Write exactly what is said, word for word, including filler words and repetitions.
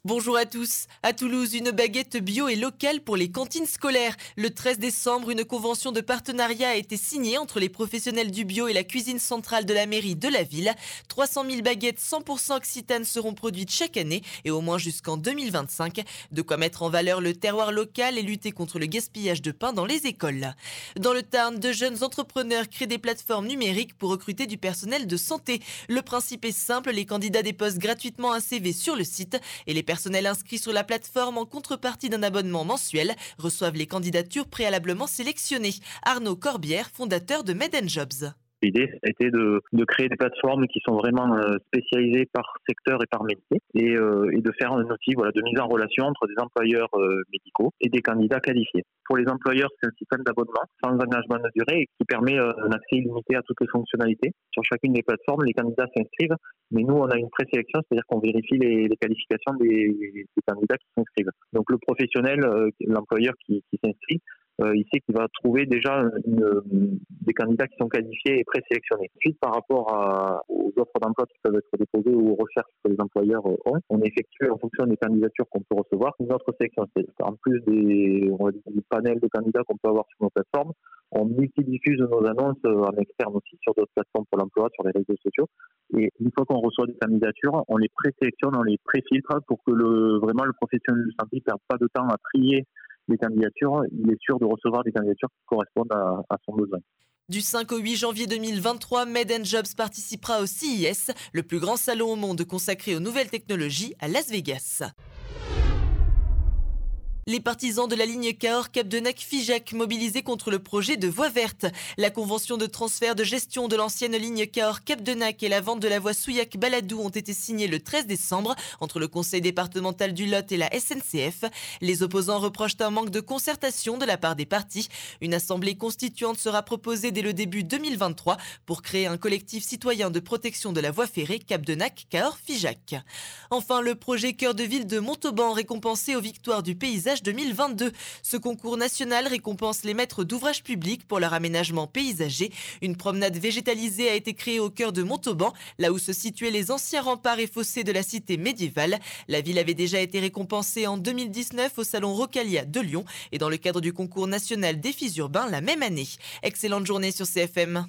Bonjour à tous. À Toulouse, une baguette bio et locale pour les cantines scolaires. Le treize décembre, une convention de partenariat a été signée entre les professionnels du bio et la cuisine centrale de la mairie de la ville. trois cent mille baguettes cent pour cent occitanes seront produites chaque année et au moins jusqu'en deux mille vingt-cinq. De quoi mettre en valeur le terroir local et lutter contre le gaspillage de pain dans les écoles. Dans le Tarn, de jeunes entrepreneurs créent des plateformes numériques pour recruter du personnel de santé. Le principe est simple, les candidats déposent gratuitement un C V sur le site et les personnels inscrits sur la plateforme en contrepartie d'un abonnement mensuel reçoivent les candidatures préalablement sélectionnées. Arnaud Corbière, fondateur de Made in Jobs. L'idée était de, de créer des plateformes qui sont vraiment euh, spécialisées par secteur et par métier et, euh, et de faire un outil voilà, de mise en relation entre des employeurs euh, médicaux et des candidats qualifiés. Pour les employeurs, c'est un système d'abonnement sans engagement de durée et qui permet euh, un accès illimité à toutes les fonctionnalités. Sur chacune des plateformes, les candidats s'inscrivent, mais nous, on a une présélection, c'est-à-dire qu'on vérifie les, les qualifications des, des candidats qui s'inscrivent. Donc le professionnel, euh, l'employeur qui, qui s'inscrit, Euh, il sait qu'il va trouver déjà une, des candidats qui sont qualifiés et présélectionnés. Ensuite, par rapport à, aux offres d'emploi qui peuvent être déposées ou aux recherches que les employeurs ont, on effectue en fonction des candidatures qu'on peut recevoir une autre sélection. C'est-à-dire qu'en plus des, on va dire, du panel de candidats qu'on peut avoir sur nos plateformes, on multidiffuse nos annonces en externe aussi sur d'autres plateformes pour l'emploi, sur les réseaux sociaux. Et une fois qu'on reçoit des candidatures, on les présélectionne, on les préfiltre pour que le, vraiment le professionnel de santé ne perde pas de temps à trier les candidatures. Il est sûr de recevoir des candidatures qui correspondent à, à son besoin. Du cinq au huit janvier deux mille vingt-trois, Made in Jobs participera au C I S, le plus grand salon au monde consacré aux nouvelles technologies à Las Vegas. Les partisans de la ligne Cahors Capdenac-Figeac mobilisés contre le projet de voie verte. La convention de transfert de gestion de l'ancienne ligne Cahors Capdenac et la vente de la voie Souillac-Baladou ont été signés le treize décembre entre le conseil départemental du Lot et la S N C F. Les opposants reprochent un manque de concertation de la part des partis. Une assemblée constituante sera proposée dès le début deux mille vingt-trois pour créer un collectif citoyen de protection de la voie ferrée Capdenac-Cahors-Figeac. Enfin, le projet Cœur de ville de Montauban récompensé aux victoires du paysage deux mille vingt-deux. Ce concours national récompense les maîtres d'ouvrage publics pour leur aménagement paysager. Une promenade végétalisée a été créée au cœur de Montauban, là où se situaient les anciens remparts et fossés de la cité médiévale. La ville avait déjà été récompensée en deux mille dix-neuf au salon Rocalia de Lyon et dans le cadre du concours national défis urbains la même année. Excellente journée sur C F M.